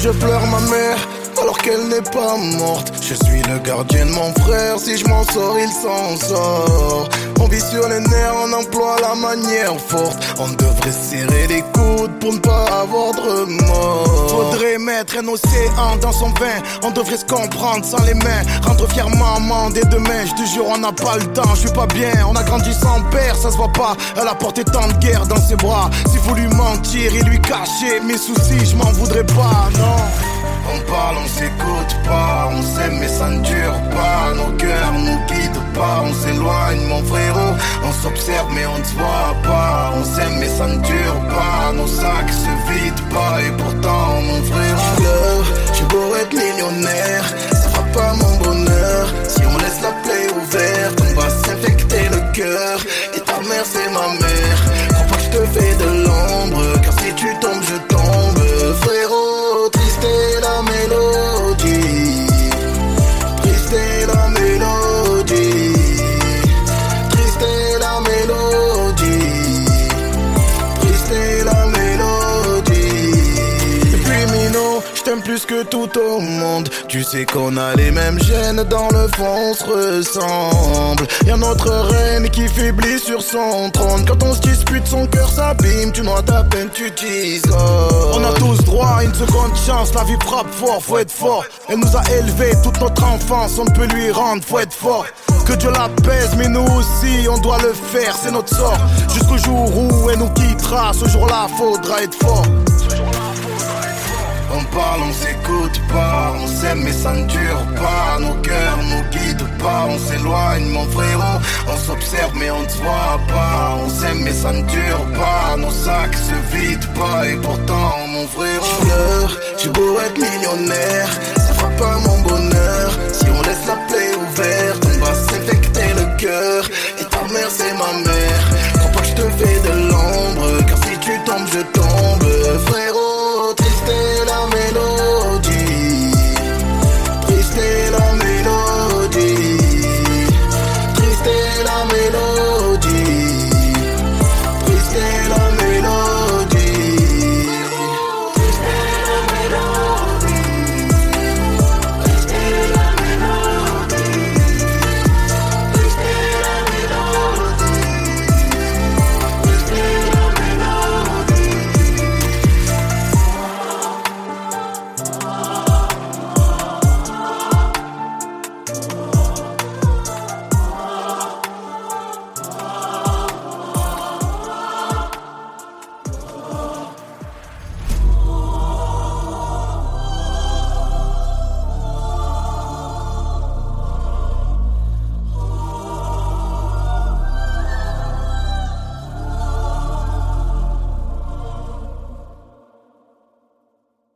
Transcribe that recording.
Je pleure ma mère alors qu'elle n'est pas morte. Je suis le gardien de mon frère, si je m'en sors, il s'en sort. On vit sur les nerfs, on emploie la manière forte. On devrait serrer les coudes pour ne pas avoir de remords. Faudrait mettre un océan dans son vin. On devrait se comprendre sans les mains. Rendre fier maman dès demain. Je te jure, on n'a pas le temps, je suis pas bien. On a grandi sans père, ça se voit pas. Elle a porté tant de guerre dans ses bras. S'il faut lui mentir et lui cacher mes soucis, je m'en voudrais pas, non. On parle, on s'écoute pas, on s'aime mais ça ne dure pas. Nos cœurs nous guident pas, on s'éloigne mon frérot. On s'observe mais on ne se voit pas. On s'aime mais ça ne dure pas, nos sacs se vident pas. Et pourtant mon frère je pleure, j'ai beau être millionnaire, ça fera pas mon bonheur. Si on laisse la plaie ouverte, on va s'infecter le cœur. Et ta mère c'est ma mère, crois pas que je te fais de l'ombre. Car si tu tombes je tombe, frérot. Triste est la mélodie, triste est la mélodie, triste est la mélodie, triste est la mélodie. Et puis Mino, je t'aime plus que tout au monde. Tu sais qu'on a les mêmes gènes, dans le fond on se ressemble. Y'a notre reine qui faiblit sur son trône. Quand on se dispute son cœur s'abîme. Tu noies ta peine, tu t'isoles. On a tous droit à une seconde chance. La vie frappe fort, faut être fort. Elle nous a élevés toute notre enfance, on ne peut lui rendre, faut être fort. Que Dieu la pèse, mais nous aussi on doit le faire, c'est notre sort. Jusqu'au jour où elle nous quittera, ce jour-là faudra être fort. On parle, on s'écoute pas, on s'aime mais ça ne dure pas. Nos cœurs nous guident pas, on s'éloigne mon frérot. On s'observe mais on ne se voit pas. On s'aime mais ça ne dure pas, nos sacs se vident pas. Et pourtant mon frérot je pleure, j'ai beau être millionnaire, ça fera pas mon bonheur. Si on laisse la plaie ouverte, on va s'infecter le cœur. Et ta mère c'est ma mère, crois pas que je te fais de l'ombre. Car si tu tombes je tombe, frère.